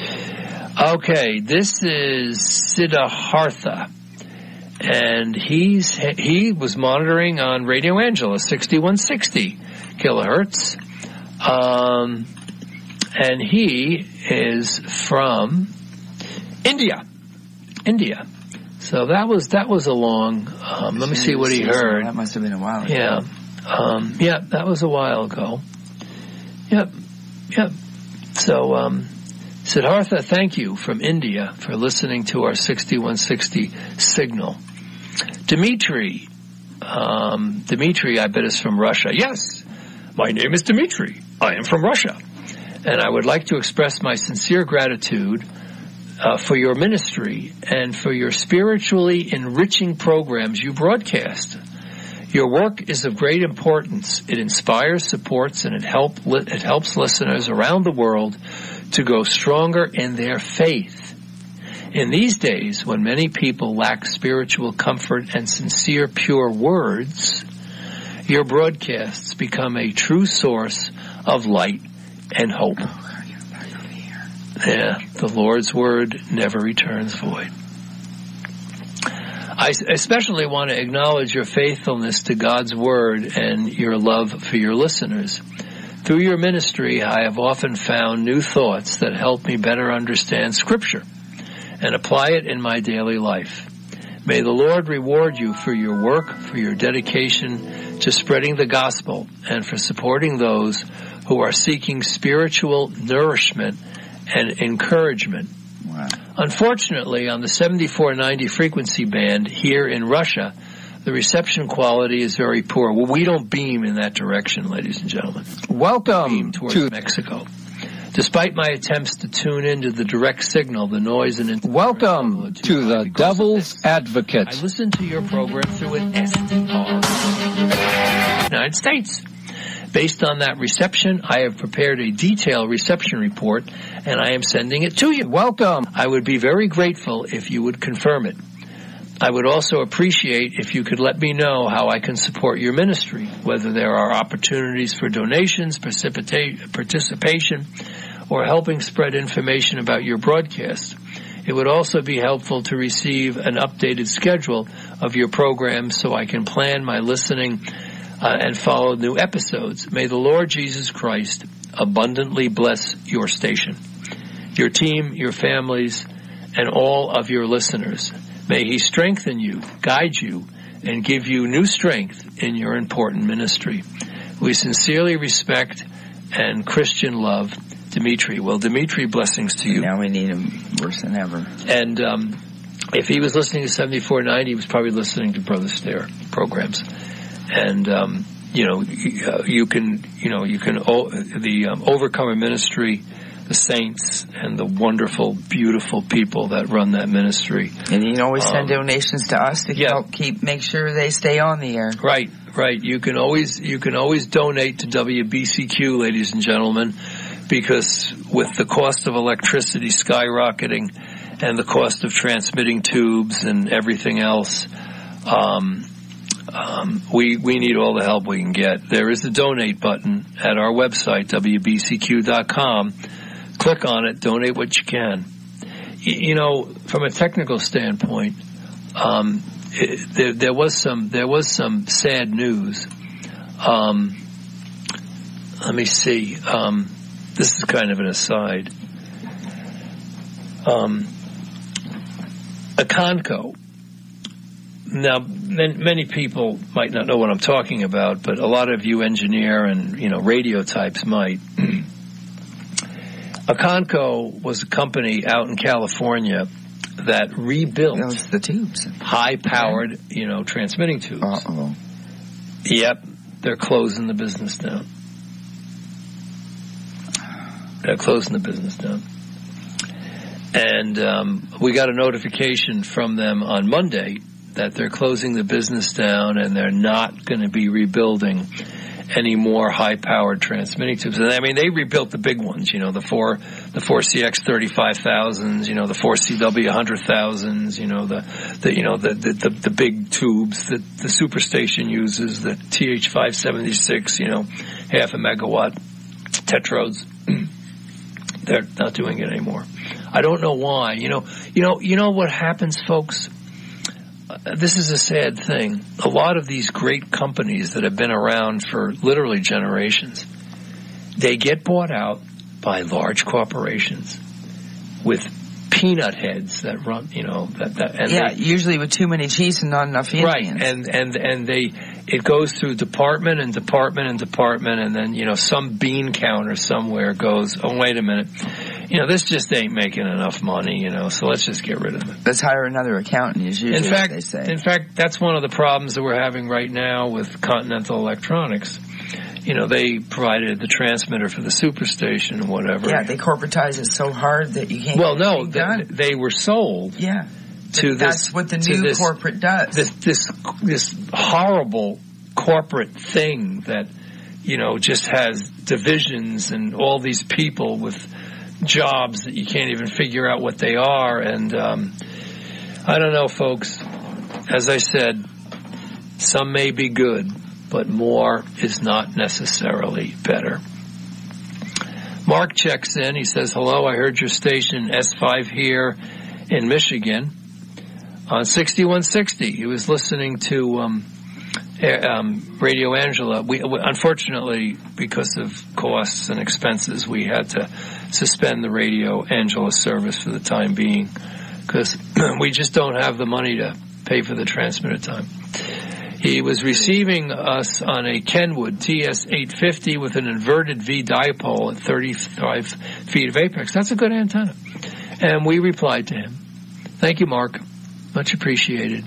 Okay, this is Siddhartha, and he's he was monitoring on Radio Angela, sixty-one sixty kilohertz, um, and he is from India, India. So that was that was a long. Um, let me see what he heard. That must have been a while ago. Yeah, um, yeah, that was a while ago. Yep, yep. So. Um, Siddhartha, thank you from India for listening to our sixty-one sixty signal. Dimitri, um, Dimitri, I bet is from Russia. Yes, my name is Dimitri. I am from Russia. And I would like to express my sincere gratitude uh, for your ministry and for your spiritually enriching programs you broadcast. Your work is of great importance. It inspires, supports, and it, help, it helps listeners around the world to go stronger in their faith. In these days, when many people lack spiritual comfort and sincere, pure words, your broadcasts become a true source of light and hope. Yeah, the Lord's word never returns void. I especially want to acknowledge your faithfulness to God's word and your love for your listeners. Through your ministry, I have often found new thoughts that help me better understand Scripture and apply it in my daily life. May the Lord reward you for your work, for your dedication to spreading the gospel, and for supporting those who are seeking spiritual nourishment and encouragement. Wow. Unfortunately, on the seventy-four ninety frequency band here in Russia, the reception quality is very poor. Well, we don't beam in that direction, ladies and gentlemen. Welcome beam towards to Mexico. Despite my attempts to tune into the direct signal, the noise and welcome to the Devil's Advocate. I listen to your program through an S D R, United States. Based on that reception, I have prepared a detailed reception report, and I am sending it to you. Welcome. I would be very grateful if you would confirm it. I would also appreciate if you could let me know how I can support your ministry, whether there are opportunities for donations, participation, or helping spread information about your broadcast. It would also be helpful to receive an updated schedule of your program so I can plan my listening uh, and follow new episodes. May the Lord Jesus Christ abundantly bless your station, your team, your families, and all of your listeners. May He strengthen you, guide you, and give you new strength in your important ministry. We sincerely respect and Christian love Dimitri. Well, Dimitri, blessings to you. Now we need him worse than ever. And um, if he was listening to seventy-four ninety, he was probably listening to Brother Stair programs. And um, you know, you can, you know, you can the um, Overcomer Ministry, the saints, and the wonderful, beautiful people that run that ministry. And you can always send um, donations to us to yeah. help keep make sure they stay on the air. Right, right. You can always you can always donate to W B C Q, ladies and gentlemen, because with the cost of electricity skyrocketing and the cost of transmitting tubes and everything else, um, um, we we need all the help we can get. There is a donate button at our website, W B C Q dot com. Click on it, donate what you can. You know, from a technical standpoint, um, it, there, there was some there was some sad news. Um, let me see. Um, this is kind of an aside. Um, Aconco. Now, many, many people might not know what I'm talking about, but a lot of you engineer and you know radio types might. Aconco was a company out in California that rebuilt Those the tubes. high-powered, you know, transmitting tubes. Uh-oh. Yep, they're closing the business down. They're closing the business down. And um, we got a notification from them on Monday that they're closing the business down and they're not going to be rebuilding any more high-powered transmitting tubes. And I mean, they rebuilt the big ones, you know, the four, the four C X thirty-five thousands, you know, the four C W one hundred thousands, you know, the, the you know, the, the, the, the big tubes that the superstation uses, the T H five seventy-six, you know, half a megawatt tetrodes. They're not doing it anymore. I don't know why. You know, you know, you know what happens, folks? Uh, this is a sad thing. A lot of these great companies that have been around for literally generations, they get bought out by large corporations with peanut heads that run, you know, that, that and yeah, they, usually with too many chiefs and not enough Indians. right, and and and they it goes through department and department and department, and then you know some bean counter somewhere goes, oh wait a minute, you know this just ain't making enough money, you know, so let's just get rid of it. Let's hire another accountant. Is usually in fact, what they say. in fact, that's one of the problems that we're having right now with Continental Electronics. You know, they provided the transmitter for the superstation and whatever. Yeah, they corporatize it so hard that you can't. Well, get no, anything done. they, they were sold. Yeah. To this, that's what the new this, corporate does. This, this this horrible corporate thing that you know just has divisions and all these people with jobs that you can't even figure out what they are. And um, I don't know, folks. As I said, some may be good, but more is not necessarily better. Mark checks in. He says, hello, I heard your station S five here in Michigan on sixty-one sixty. He was listening to um, um, Radio Angela. We, unfortunately, because of costs and expenses, we had to suspend the Radio Angela service for the time being because we just don't have the money to pay for the transmitter time. He was receiving us on a Kenwood T S eight fifty with an inverted V dipole at thirty-five feet of apex. That's a good antenna. And we replied to him. Thank you, Mark. Much appreciated.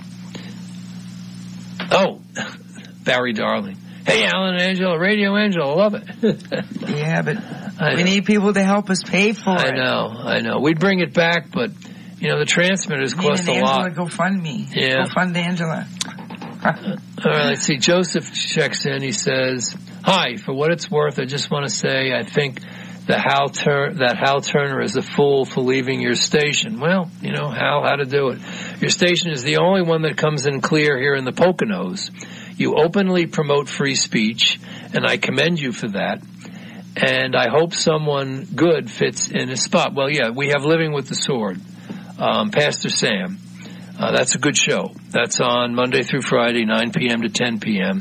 Oh, Barry Darling. Hey, Alan and Angela, Radio Angela, love it. Yeah, but I we know. need people to help us pay for I it. know, I know. We'd bring it back, but, you know, the transmitters We need cost an a Angela lot. GoFundMe. Yeah. Go fund Angela. All right, let's see. Joseph checks in. He says, hi, for what it's worth, I just want to say I think the Hal Tur- that Hal Turner is a fool for leaving your station. Well, you know, Hal, how to do it. Your station is the only one that comes in clear here in the Poconos. You openly promote free speech, and I commend you for that. And I hope someone good fits in his spot. Well, yeah, we have Living with the Sword, um, Pastor Sam. Uh, that's a good show. That's on Monday through Friday, nine p.m. to ten p.m.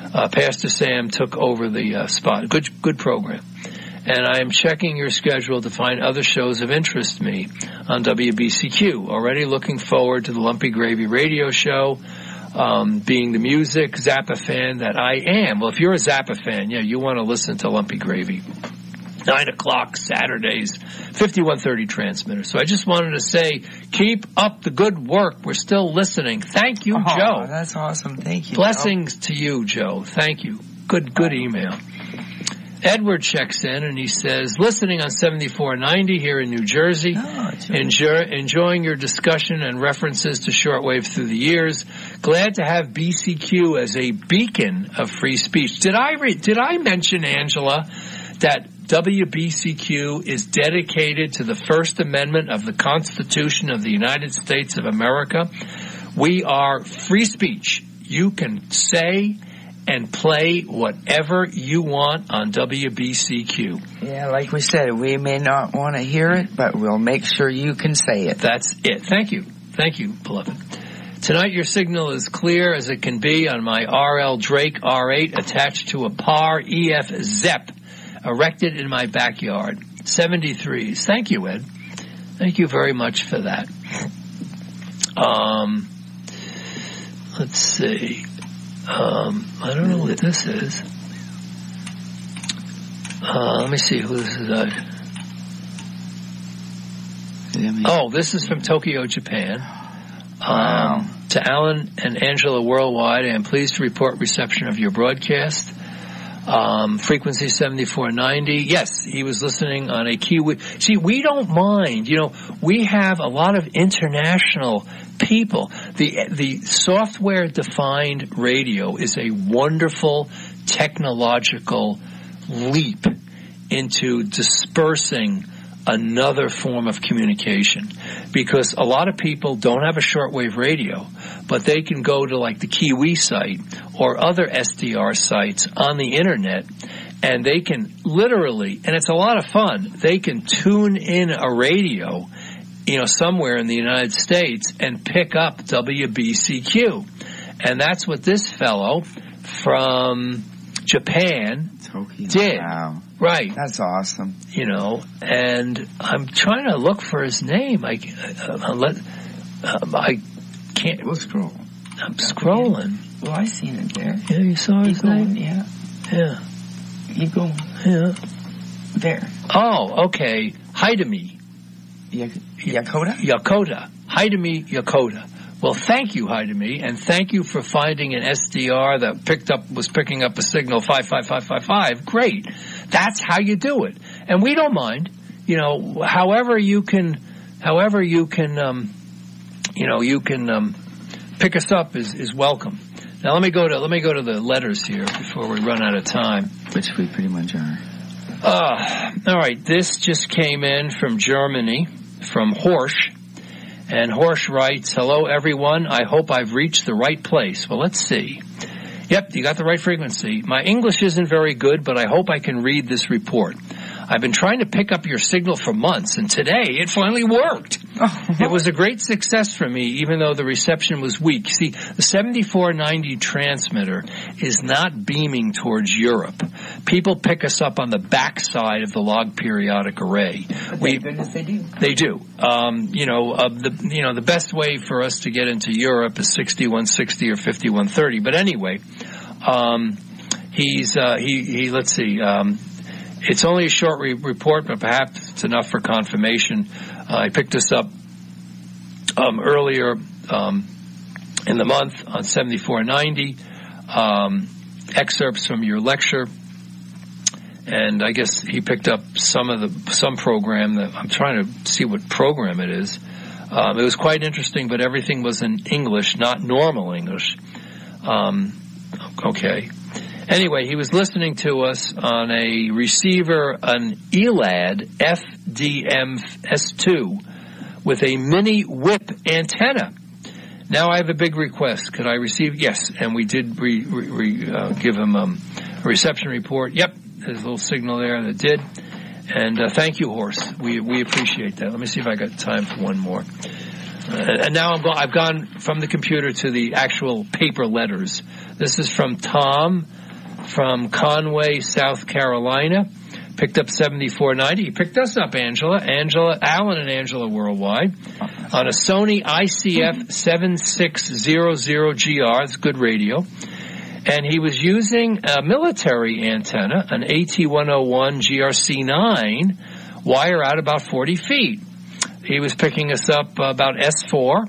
uh, Pastor Sam took over the uh, spot. Good, good program. And I am checking your schedule to find other shows of interest to me on W B C Q. Already looking forward to the Lumpy Gravy radio show, um, being the music Zappa fan that I am. Well, if you're a Zappa fan, yeah, you want to listen to Lumpy Gravy. Nine o'clock Saturdays, fifty-one thirty transmitter. So I just wanted to say, keep up the good work. We're still listening. Thank you, oh, Joe. That's awesome. Thank you. Blessings Joe. to you, Joe. Thank you. Good, good email. Edward checks in and he says, listening on seventy-four ninety here in New Jersey, oh, enjoy, enjoying your discussion and references to shortwave through the years. Glad to have B C Q as a beacon of free speech. Did I re- did I mention, Angela, that W B C Q is dedicated to the First Amendment of the Constitution of the United States of America? We are free speech. You can say and play whatever you want on W B C Q. Yeah, like we said, we may not want to hear it, but we'll make sure you can say it. That's it. Thank you. Thank you, beloved. Tonight your signal is clear as it can be on my R L Drake R eight attached to a P A R E F Zep erected in my backyard. seventy-threes. Thank you, Ed. Thank you very much for that. Um, let's see. Um, I don't know what this is. Uh, let me see who this is. Uh, oh, this is from Tokyo, Japan. Um, wow. To Alan and Angela worldwide, I am pleased to report reception of your broadcast. Um, frequency seventy-four ninety. Yes, he was listening on a Kiwi. See, we don't mind. You know, we have a lot of international people. The the software-defined radio is a wonderful technological leap into dispersing another form of communication, because a lot of people don't have a shortwave radio, but they can go to like the Kiwi site or other S D R sites on the internet, and they can literally, and it's a lot of fun, they can tune in a radio, you know, somewhere in the United States and pick up W B C Q. And that's what this fellow from Japan Tokyo. did. Wow. Right. That's awesome. You know, and I'm trying to look for his name. I, uh, let, uh, I can't. We'll scroll. I'm scrolling. Well, I seen it there. Yeah, you saw his Keep going, name? yeah. Yeah. Keep going. Yeah. There. Oh, okay. Hidemi. Yak- Yakota? Yakota. Hidemi Yakota. Well, thank you, Hidemi, and thank you for finding an S D R that picked up was picking up a signal five five five five five. Great. That's how you do it. And we don't mind. You know, however you can however you can um you know, you can um pick us up is, is welcome. Now let me go to let me go to the letters here before we run out of time. Which we pretty much are. Uh all right, this just came in from Germany, from Horsch. And Horsch writes, hello, everyone. I hope I've reached the right place. Well, let's see. Yep, you got the right frequency. My English isn't very good, but I hope I can read this report. I've been trying to pick up your signal for months, and today it finally worked. It was a great success for me, even though the reception was weak. See, the seventy-four ninety transmitter is not beaming towards Europe. People pick us up on the backside of the log periodic array. But thank goodness they do. They do. Um, you know, uh, the you know the best way for us to get into Europe is sixty-one sixty or fifty-one thirty. But anyway, um, he's uh, he he. Let's see. Um, It's only a short re- report, but perhaps it's enough for confirmation. Uh, I picked this up um, earlier um, in the month on seventy-four ninety, um, excerpts from your lecture, and I guess he picked up some of the some program that I'm trying to see what program it is. Um, it was quite interesting, but everything was in English, not normal English. Um, okay. Anyway, he was listening to us on a receiver, an ELAD F D M S two with a mini whip antenna. Now I have a big request. Could I receive? Yes, and we did re, re, re, uh, give him um, a reception report. Yep, there's a little signal there that did. And uh, thank you, Horst. We we appreciate that. Let me see if I got time for one more. Uh, and now I'm go- I've gone from the computer to the actual paper letters. This is from Tom from Conway, South Carolina, picked up seventy-four ninety. He picked us up, Angela. Angela, Alan and Angela Worldwide, on a Sony I C F seventy-six hundred G R. It's good radio. And he was using a military antenna, an A T one oh one G R C nine, wire out about forty feet. He was picking us up about S four.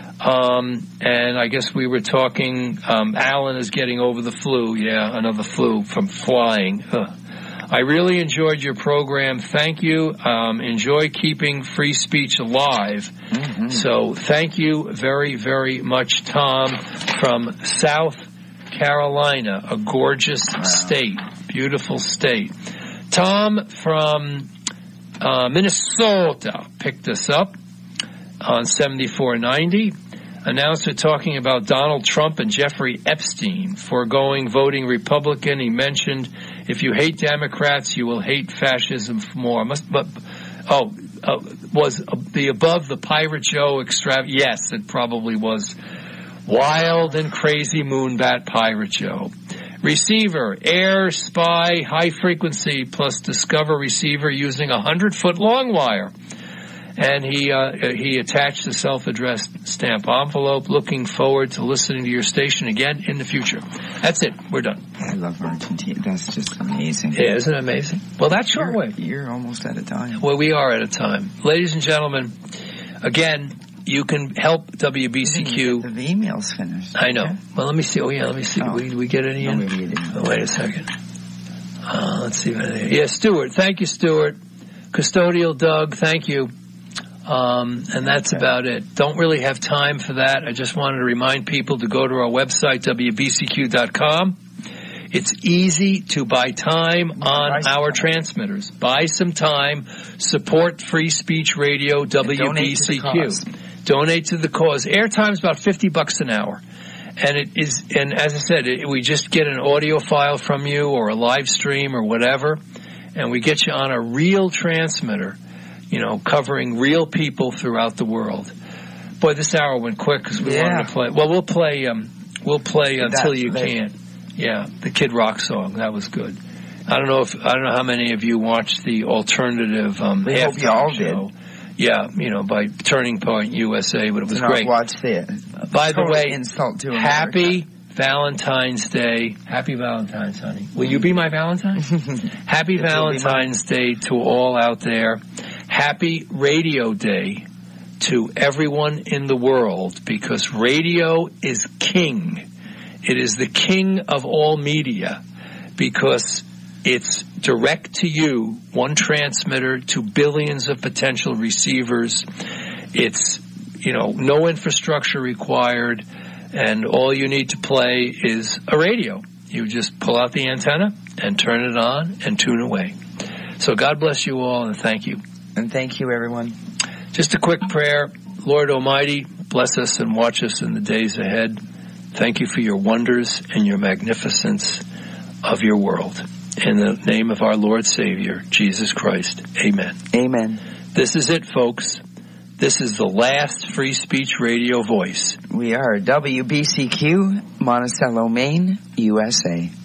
Um, and I guess we were talking, um, Alan is getting over the flu. Yeah, another flu from flying. Ugh. I really enjoyed your program. Thank you. Um, enjoy keeping free speech alive. Mm-hmm. So thank you very, very much, Tom, from South Carolina, a gorgeous wow. state, beautiful state. Tom from uh, Minnesota picked us up on seventy-four ninety. Announcer talking about Donald Trump and Jeffrey Epstein foregoing voting Republican. He mentioned, if you hate Democrats, you will hate fascism more. Must, but, oh, uh, was the above the Pirate Joe extrav? Yes, it probably was. Wild and crazy Moonbat Pirate Joe. Receiver, Air Spy, high frequency plus Discover receiver using a hundred foot long wire. And he uh, he attached a self-addressed stamp envelope. Looking forward to listening to your station again in the future. That's it. We're done. I love Argentina. That's just amazing. Yeah, isn't it amazing? Well, that's short wave. You're almost out of time. Well, we are out of time. Ladies and gentlemen, again, you can help W B C Q. The email's finished. I know. Well, let me see. Oh, yeah, let me see. Oh. We, we get any in? No, oh, wait a second. Uh, let's see. Yeah, Stuart. Thank you, Stuart. Custodial Doug, thank you. Um, and that's okay. about it. Don't really have time for that. I just wanted to remind people to go to our website, W B C Q dot com. It's easy to buy time on our transmitters. Buy some time. Support Free Speech Radio, W B C Q. Donate to the cause. Airtime's about fifty bucks an hour. And it is, and as I said, it, we just get an audio file from you or a live stream or whatever, and we get you on a real transmitter, you know, covering real people throughout the world. Boy, this hour went quick because we yeah. wanted to play. Well, we'll play, um, we'll play Until You Can't. Yeah, the Kid Rock song. That was good. I don't know if, I don't know how many of you watched the alternative, um, we hope you all show. Did. Yeah, you know, by Turning Point U S A, but it was Do great. Watch it. By the way, insult to happy Valentine's Day. Happy Valentine's, honey. Will you be my Valentine? Happy Valentine's Day to all out there. Happy Radio Day to everyone in the world, because radio is king. It is the king of all media because it's direct to you, one transmitter to billions of potential receivers. It's, you know, no infrastructure required, and all you need to play is a radio. You just pull out the antenna and turn it on and tune away. So God bless you all, and thank you. And thank you, everyone. Just a quick prayer. Lord Almighty, bless us and watch us in the days ahead. Thank you for your wonders and your magnificence of your world. In the name of our Lord Savior, Jesus Christ. Amen. Amen. This is it, folks. This is the last Free Speech Radio voice. We are W B C Q, Monticello, Maine, U S A.